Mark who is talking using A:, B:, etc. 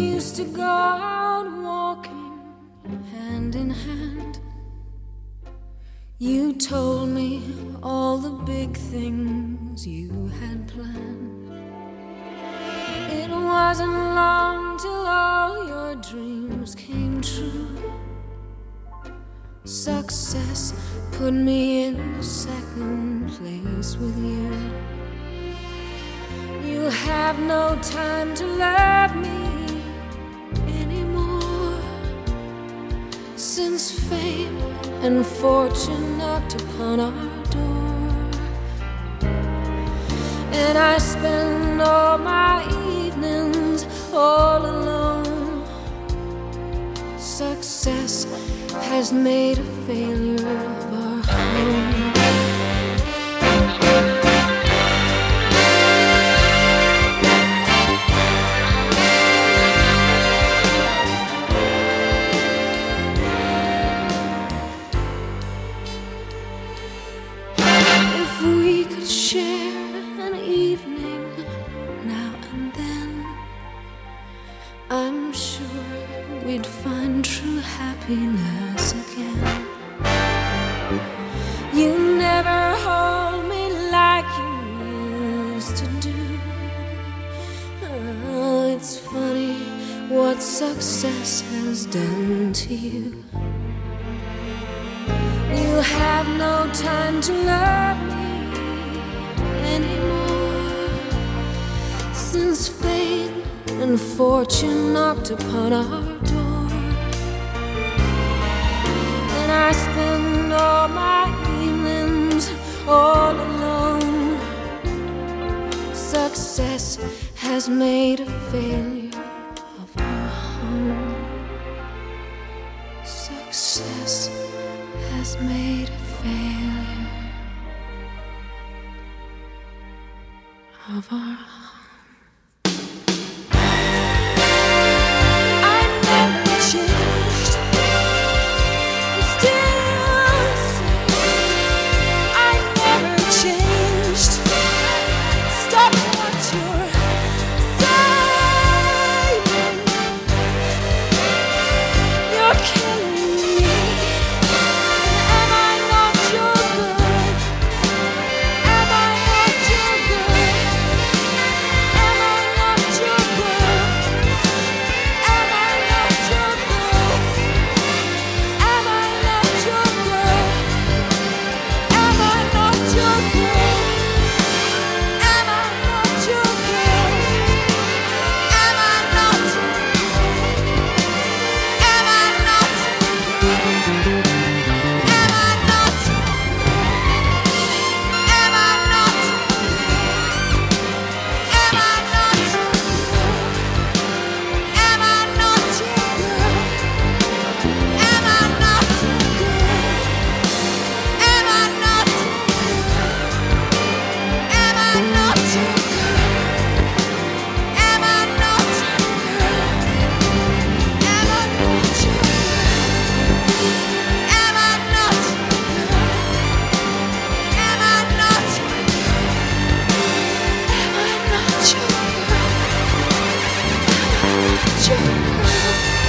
A: used to go out walking hand in hand. You told me all the big things you had planned. It wasn't long till all your dreams came true. Success put me in second place with you. You have no time to love me anymore, since fame and fortune knocked upon our door. And I spend all my evenings all alone. Success has made a failure of our home. If we could share an evening now and then, I'm sure we'd find true happiness again. You never hold me like you used to do. Oh, it's funny what success has done to you. You have no time to love me anymore, since fame and fortune knocked upon our door. And I spend all my evenings all alone. Success has made a failure of our home. Success has made a failure of our home. Joker.